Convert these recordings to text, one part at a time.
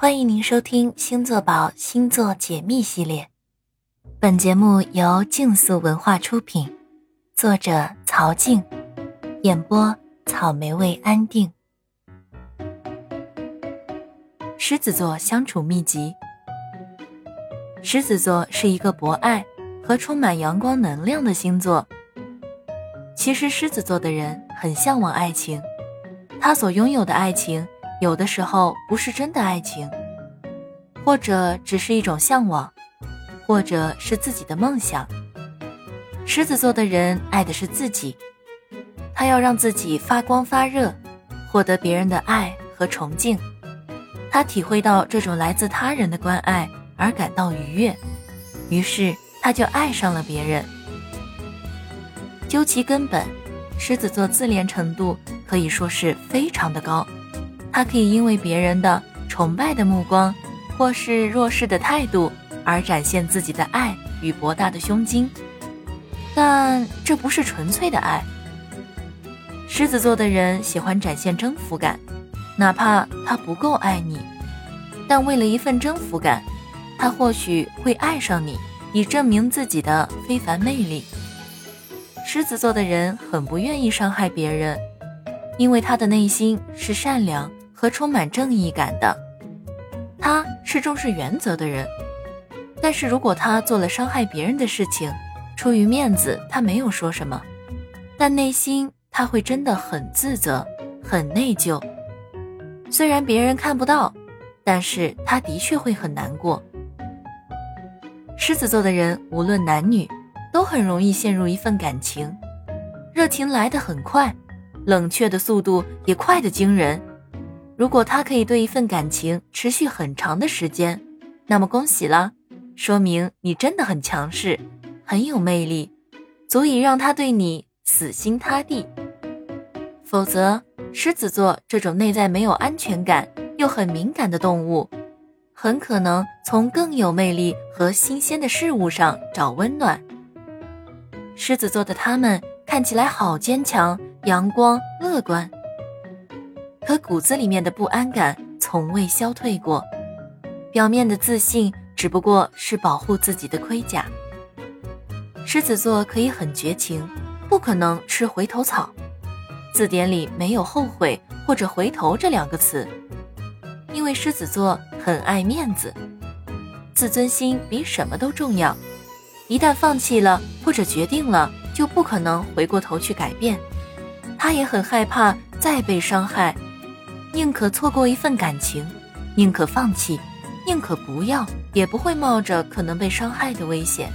欢迎您收听星座宝星座解密系列，本节目由竞速文化出品，作者曹静，演播草莓味安定。狮子座相处秘籍。狮子座是一个博爱和充满阳光能量的星座。其实狮子座的人很向往爱情，他所拥有的爱情有的时候不是真的爱情，或者只是一种向往，或者是自己的梦想。狮子座的人爱的是自己，他要让自己发光发热，获得别人的爱和崇敬。他体会到这种来自他人的关爱而感到愉悦，于是他就爱上了别人。究其根本，狮子座自恋程度可以说是非常的高，他可以因为别人的崇拜的目光或是弱势的态度而展现自己的爱与博大的胸襟，但这不是纯粹的爱。狮子座的人喜欢展现征服感，哪怕他不够爱你，但为了一份征服感，他或许会爱上你，以证明自己的非凡魅力。狮子座的人很不愿意伤害别人，因为他的内心是善良和充满正义感的，他是重视原则的人。但是如果他做了伤害别人的事情，出于面子他没有说什么，但内心他会真的很自责，很内疚。虽然别人看不到，但是他的确会很难过。狮子座的人无论男女都很容易陷入一份感情，热情来得很快，冷却的速度也快得惊人。如果他可以对一份感情持续很长的时间，那么恭喜了，说明你真的很强势，很有魅力，足以让他对你死心塌地。否则，狮子座这种内在没有安全感又很敏感的动物，很可能从更有魅力和新鲜的事物上找温暖。狮子座的他们看起来好坚强、阳光、乐观，可骨子里面的不安感从未消退过，表面的自信只不过是保护自己的盔甲。狮子座可以很绝情，不可能吃回头草，字典里没有后悔或者回头这两个词，因为狮子座很爱面子，自尊心比什么都重要，一旦放弃了或者决定了，就不可能回过头去改变。他也很害怕再被伤害，宁可错过一份感情，宁可放弃，宁可不要，也不会冒着可能被伤害的危险。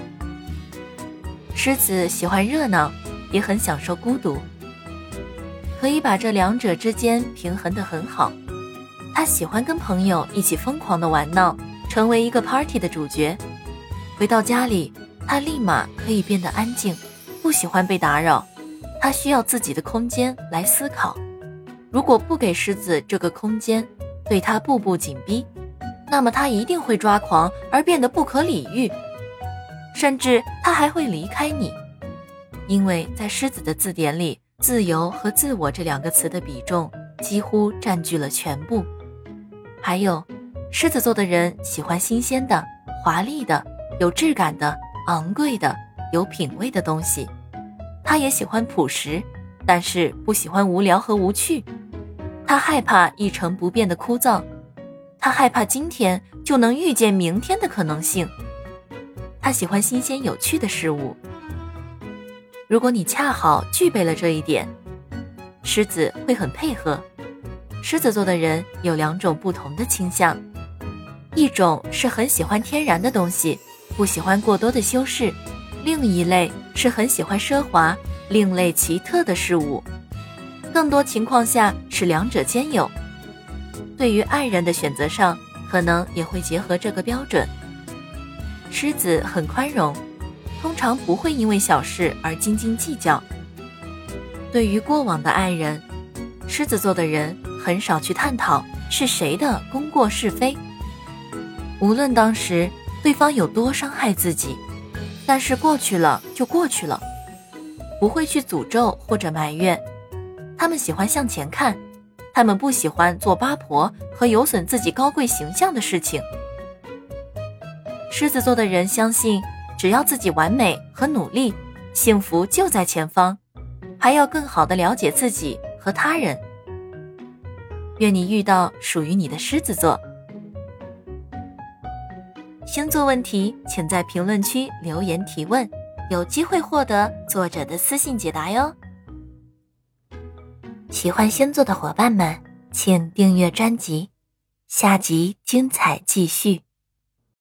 狮子喜欢热闹，也很享受孤独，可以把这两者之间平衡得很好。他喜欢跟朋友一起疯狂地玩闹，成为一个 party 的主角。回到家里，他立马可以变得安静，不喜欢被打扰，他需要自己的空间来思考。如果不给狮子这个空间，对他步步紧逼，那么他一定会抓狂而变得不可理喻，甚至他还会离开你。因为在狮子的字典里，自由和自我这两个词的比重几乎占据了全部。还有，狮子座的人喜欢新鲜的、华丽的、有质感的、昂贵的、有品味的东西。他也喜欢朴实，但是不喜欢无聊和无趣。他害怕一成不变的枯燥，他害怕今天就能预见明天的可能性。他喜欢新鲜有趣的事物。如果你恰好具备了这一点，狮子会很配合。狮子座的人有两种不同的倾向，一种是很喜欢天然的东西，不喜欢过多的修饰，另一类是很喜欢奢华、另类奇特的事物，更多情况下是两者兼有。对于爱人的选择上，可能也会结合这个标准。狮子很宽容，通常不会因为小事而斤斤计较。对于过往的爱人，狮子座的人很少去探讨是谁的功过是非，无论当时对方有多伤害自己，但是过去了就过去了，不会去诅咒或者埋怨。他们喜欢向前看， 他们不喜欢做八婆和有损自己高贵形象的事情。狮子座的人相信，只要自己完美和努力，幸福就在前方，还要更好地了解自己和他人。愿你遇到属于你的狮子座。星座问题请在评论区留言提问，有机会获得作者的私信解答哟。喜欢星座的伙伴们，请订阅专辑，下集精彩继续。